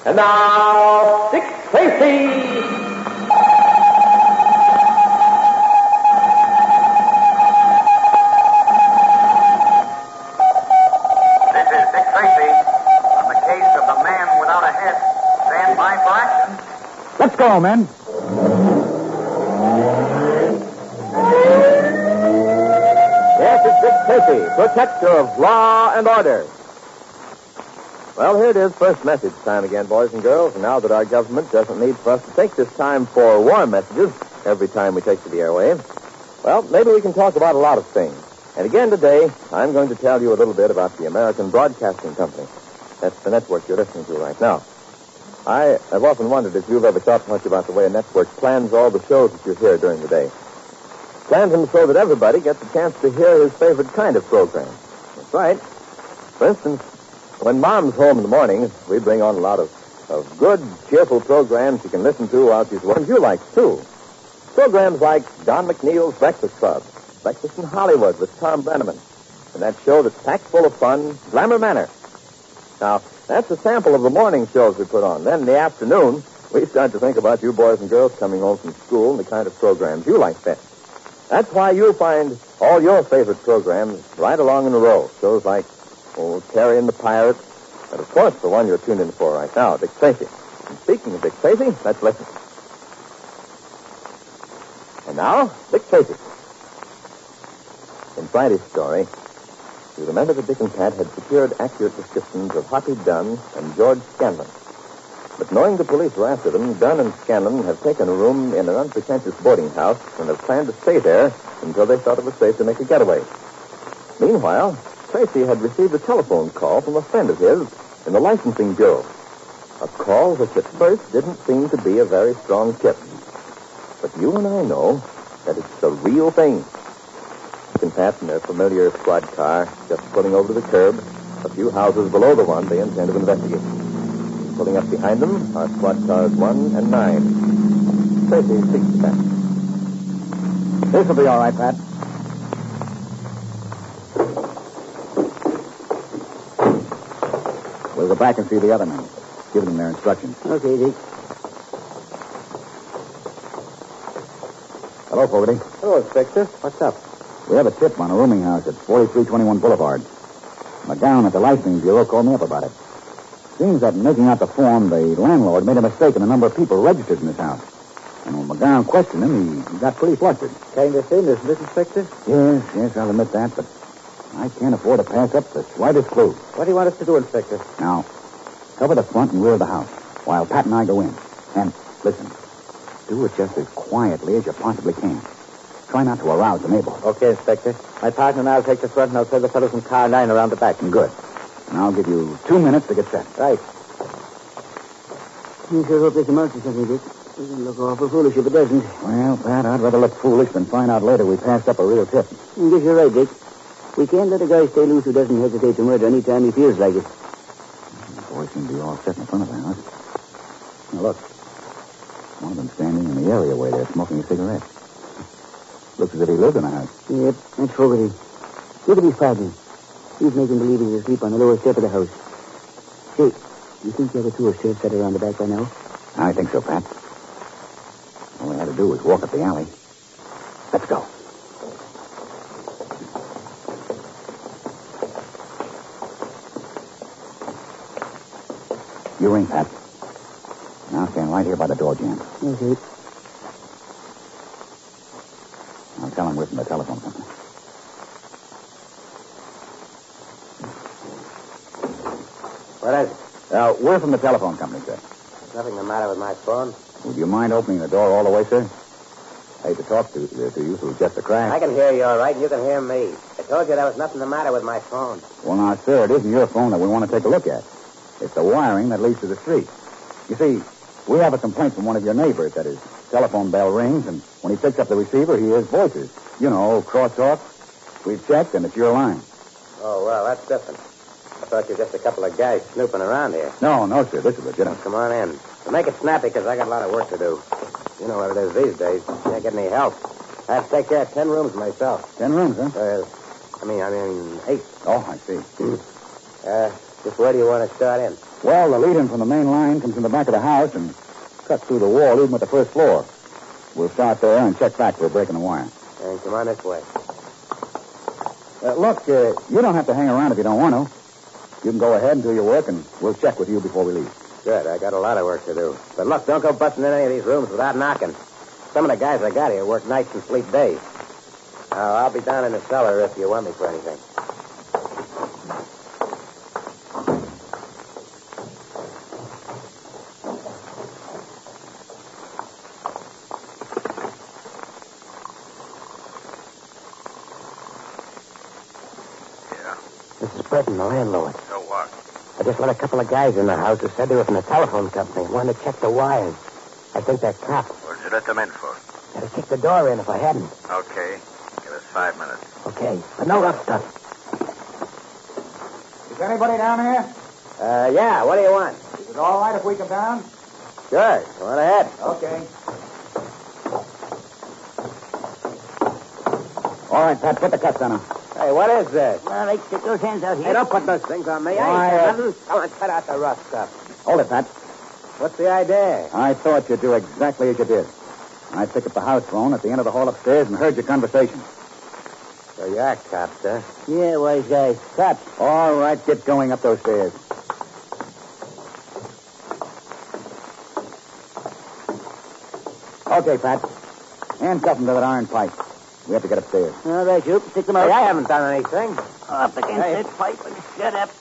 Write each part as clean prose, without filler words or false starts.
And now, Dick Tracy. Let's go, men. Yes, it's Dick Tracy, protector of law and order. Well, here it is, first message time again, boys and girls. And now that our government doesn't need for us to take this time for war messages every time we take to the airwaves, well, maybe we can talk about a lot of things. And again today, I'm going to tell you a little bit about the American Broadcasting Company. That's the network you're listening to right now. I have often wondered if you've ever thought much about the way a network plans all the shows that you hear during the day. Plans them so that everybody gets a chance to hear his favorite kind of program. That's right. For instance, when Mom's home in the morning, we bring on a lot of good, cheerful programs you can listen to while she's working. You like, too. Programs like Don McNeil's Breakfast Club, Breakfast in Hollywood with Tom Brenneman, and that show that's packed full of fun, Glamour Manor. Now, that's a sample of the morning shows we put on. Then in the afternoon, we start to think about you boys and girls coming home from school and the kind of programs you like best. That's why you'll find all your favorite programs right along in a row. Shows like, Terry and the Pirates, and of course the one you're tuned in for right now, Dick Tracy. And speaking of Dick Tracy, let's listen. And now, Dick Tracy. In Friday's story, you remember that Dick and Pat had secured accurate descriptions of Hoppy Dunn and George Scanlon. But knowing the police were after them, Dunn and Scanlon have taken a room in an unpretentious boarding house and have planned to stay there until they thought it was safe to make a getaway. Meanwhile, Tracy had received a telephone call from a friend of his in the licensing bureau. A call which at first didn't seem to be a very strong tip. But you and I know that it's the real thing. Dick and Pat in their familiar squad car, just pulling over to the curb, a few houses below the one they intend to investigate. Pulling up behind them are squad cars 1 and 9. Tracy speaks to Pat. This will be all right, Pat. We'll go back and see the other men. Give them their instructions. Okay, Dick. Hello, Fogarty. Hello, Inspector. What's up? We have a tip on a rooming house at 4321 Boulevard. McGowan at the licensing bureau called me up about it. Seems that in making out the form, the landlord made a mistake in the number of people registered in this house. And when McGowan questioned him, he got pretty flustered. Kind of thin, isn't it, Inspector? Yes, I'll admit that, but I can't afford to pass up the slightest clue. What do you want us to do, Inspector? Now, cover the front and rear of the house while Pat and I go in. And, listen, do it just as quietly as you possibly can. Try not to arouse the neighborhood. Okay, Inspector. My partner and I'll take the front and I'll send the fellows in car 9 around the back. Good. And I'll give you 2 minutes to get set. Right. You sure hope this amounts to something, Dick. It'll look awful foolish if it doesn't. Well, Pat, I'd rather look foolish than find out later we passed up a real tip. I guess you're right, Dick. We can't let a guy stay loose who doesn't hesitate to murder any time he feels like it. The boys seem to be all set in the front of the house. Now, look. One of them standing in the areaway there smoking a cigarette. Looks as if he lived in the house. Yep, that's Fogarty. Look at his partner. He's making believe he's asleep on the lower step of the house. Say, you think the other two are still set around the back by now? I think so, Pat. All we had to do was walk up the alley. Let's go. You ring, Pat. Now stand right here by the door, Jan. Okay. I'll tell him we're from the telephone company. What is it? We're from the telephone company, sir. There's nothing the matter with my phone. Would you mind opening the door all the way, sir? I hate to talk to you through just a crack. I can hear you all right, and you can hear me. I told you there was nothing the matter with my phone. Well, now, sir, it isn't your phone that we want to take a look at. It's the wiring that leads to the street. You see, we have a complaint from one of your neighbors that his telephone bell rings, and when he picks up the receiver, he hears voices. You know, crosstalk. We've checked, and it's your line. Oh, well, that's different. I thought you were just a couple of guys snooping around here. No, sir. This is legitimate. Come on in. But make it snappy, because I got a lot of work to do. You know what it is these days. Can't get any help. I have to take care of 10 rooms myself. 10 rooms, huh? I mean, 8. Oh, I see. Just where do you want to start in? Well, the lead-in from the main line comes in the back of the house and cuts through the wall, even at the first floor. We'll start there and check back for a break in the wire. And come on this way. Look, you don't have to hang around if you don't want to. You can go ahead and do your work, and we'll check with you before we leave. Good. I got a lot of work to do. But look, don't go busting in any of these rooms without knocking. Some of the guys I got here work nights and sleep days. I'll be down in the cellar if you want me for anything. This is Breton, the landlord. So what? I just let a couple of guys in the house who said they were from the telephone company. Wanted to check the wires. I think they're cops. What'd you let them in for? I'd have kicked the door in if I hadn't. Okay. Give us 5 minutes. Okay, but no rough stuff. Is anybody down here? Yeah, what do you want? Is it all right if we come down? Sure, go on ahead. Okay. All right, Pat, put the cuffs on him. Hey, what is this? All right, stick those hands out here. Hey, don't put those things on me. Why, I ain't got nothing. Come on, cut out the rough stuff. Hold it, Pat. What's the idea? I thought you'd do exactly as you did. I picked up the house phone at the end of the hall upstairs and heard your conversation. So you are cops, huh? Yeah, wise guys. Cops. All right, get going up those stairs. Okay, Pat. Handcuff him to that iron pipe. We have to get upstairs. All right, you. Stick them out. Hey, I haven't done anything. Up against Hey. that pipe and shut up.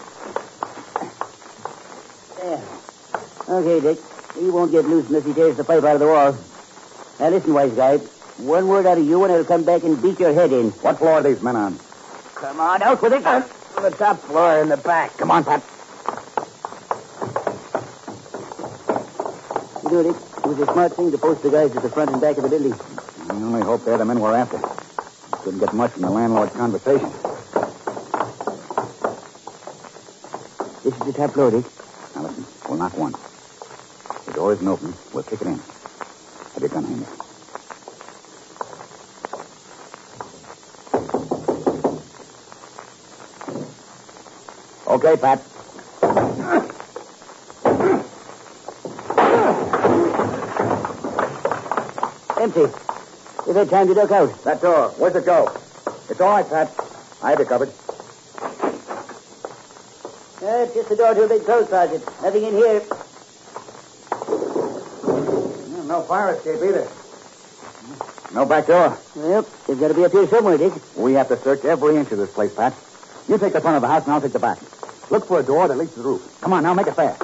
There. Okay, Dick. He won't get loose unless he tears the pipe out of the wall. Now, listen, wise guy. One word out of you and I'll come back and beat your head in. What floor are these men on? Come on, out with it. On the top floor in the back. Come on, Pat. You know, Dick, it was a smart thing to post the guys at the front and back of the building. I only hope they're the men we're after. Couldn't get much from the landlord's conversation. This is the top floor, Dick. Now, listen. We'll knock once. The door isn't open. We'll kick it in. Have your gun handy. Okay, Pat. Empty. You've had time to duck out. That door. Where's it go? It's all right, Pat. I have you covered. It's just the door to a big clothes closet. Nothing in here. No fire escape either. No back door. Well, they've got to be up here somewhere, Dick. We have to search every inch of this place, Pat. You take the front of the house and I'll take the back. Look for a door that leads to the roof. Come on, now, make it fast.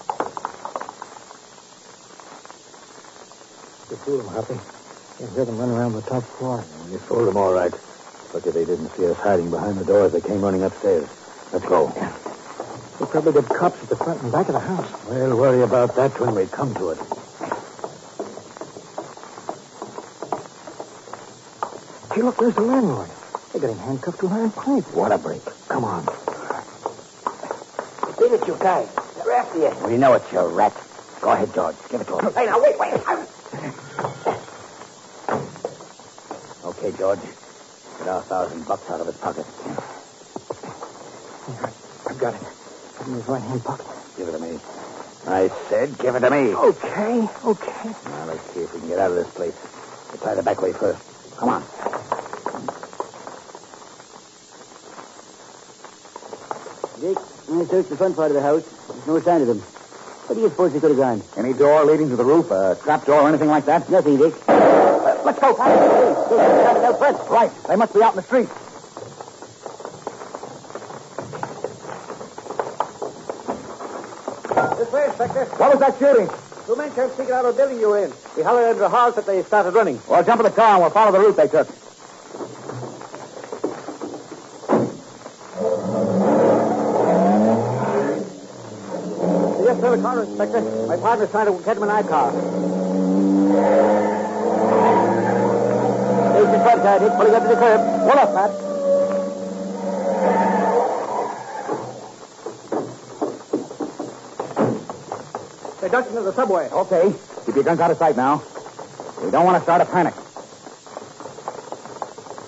You fooled them, Hoppy. You hear them run around the top floor. You fooled them all right. Lucky they didn't see us hiding behind the door as they came running upstairs. Let's go. They probably got cops at the front and back of the house. We'll worry about that when we come to it. Hey, look, there's the landlord. They got him handcuffed to an iron pipe. What a break. Come on. Leave it, you guys. They're after you. We know it's your rat. Go ahead, George. Give it to him. Hey, now, wait. Okay, George. Get our $1,000 out of his pocket. I've got it. Put it in his right hand pocket. Give it to me. I said give it to me. Okay. Now, let's see if we can get out of this place. We'll try the back way first. Come on. Dick, I searched the front part of the house. There's no sign of them. What do you suppose they could have gone? Any door leading to the roof, a trap door or anything like that? Nothing, Dick. Let's go, Pat. Hey, out front. Right. They must be out in the street. This way, Inspector. What was that shooting? Two men came sneaking out of the building you were in. We hollered into the house that they started running. Well, jump in the car and we'll follow the route they took. Yes, sir, the car, Inspector. My partner's trying to get him an I-car. There's the front car, Dick, pulling up to the curb. Pull up, Pat. They ducked into the subway. Okay. Keep your guns out of sight now. We don't want to start a panic.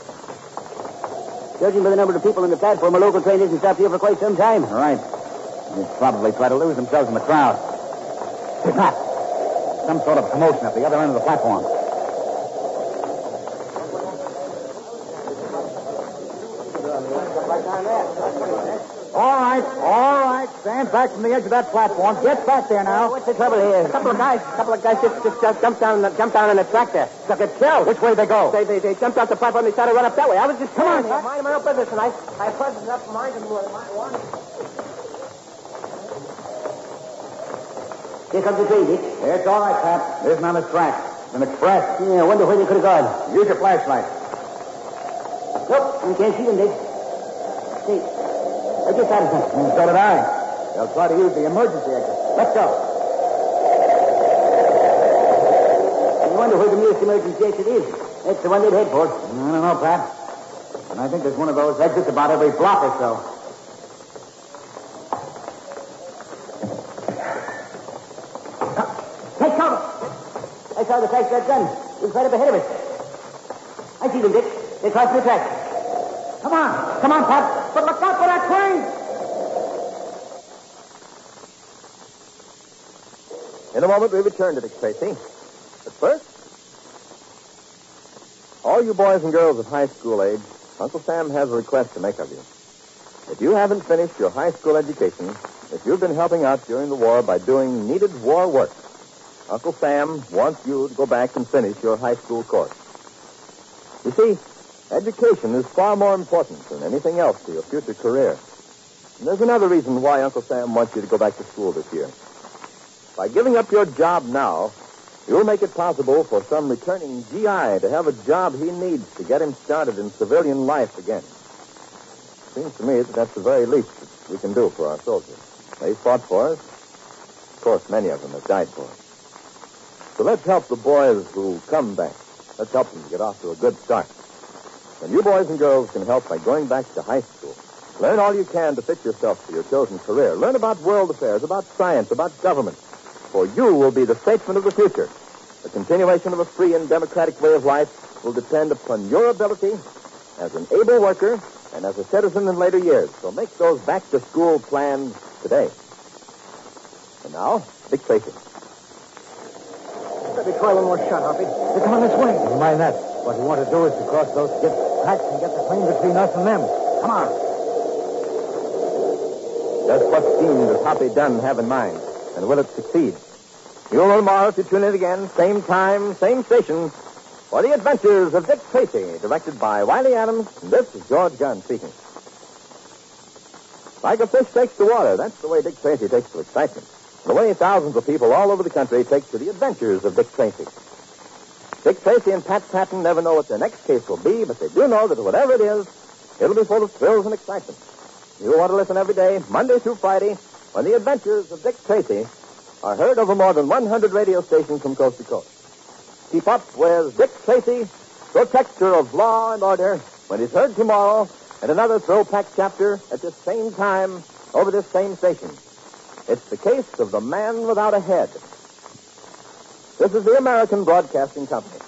Judging by the number of people on the platform, a local train isn't stopped here for quite some time. All right. They'd probably try to lose themselves in the crowd. Hey, Pat. Some sort of commotion at the other end of the platform. All right. Stand back from the edge of that platform. Get back there now. What's the trouble here? A couple of guys just jumped down in the tractor. Took a chill. Which way they go? They jumped off the platform and they started to run up that way. I was just Come on, minding my own business, and I buzzed up mine and one. Here comes the train, Dick. It's all right, Pat. There's not a track. It's an express. Yeah, I wonder where they could have gone. Use your flashlight. Nope, we can't see them, Dick. See, I just thought of something. So did I. They'll try to use the emergency exit. Let's go. I wonder where the nearest emergency exit is. That's the one they'd head for. I don't know, Pat. And I think there's one of those exits about every block or so. Take cover. I saw the flash that gun. It was right up ahead of us. I see them, Dick. They're crossing the track. Come on, Pat. But look out for that train. In a moment, we return to Dick Tracy. But first, all you boys and girls of high school age, Uncle Sam has a request to make of you. If you haven't finished your high school education, if you've been helping out during the war by doing needed war work, Uncle Sam wants you to go back and finish your high school course. You see, education is far more important than anything else to your future career. And there's another reason why Uncle Sam wants you to go back to school this year. By giving up your job now, you'll make it possible for some returning GI to have a job he needs to get him started in civilian life again. Seems to me that that's the very least that we can do for our soldiers. They fought for us. Of course, many of them have died for us. So let's help the boys who come back. Let's help them to get off to a good start. And you boys and girls can help by going back to high school. Learn all you can to fit yourself for your chosen career. Learn about world affairs, about science, about government. For you will be the statesman of the future. The continuation of a free and democratic way of life will depend upon your ability as an able worker and as a citizen in later years. So make those back-to-school plans today. And now, Dick Tracy. Better try one more shot, Hoppy. They're coming this way. Never mind that. What we want to do is to cross those stiff tracks and get the plane between us and them. Come on. Just what scheme does Hoppy Dunn have in mind? And will it succeed? You'll know tomorrow if you tune in again, same time, same station, for The Adventures of Dick Tracy, directed by Wiley Adams. And this is George Gunn speaking. Like a fish takes to water, that's the way Dick Tracy takes to excitement. The way thousands of people all over the country take to The Adventures of Dick Tracy. Dick Tracy and Pat Patton never know what their next case will be, but they do know that whatever it is, it'll be full of thrills and excitement. You'll want to listen every day, Monday through Friday, when The Adventures of Dick Tracy are heard over more than 100 radio stations from coast to coast. Keep up with Dick Tracy, protector of law and order, when he's heard tomorrow at another thrill-packed chapter at this same time over this same station. It's the case of the man without a head. This is the American Broadcasting Company.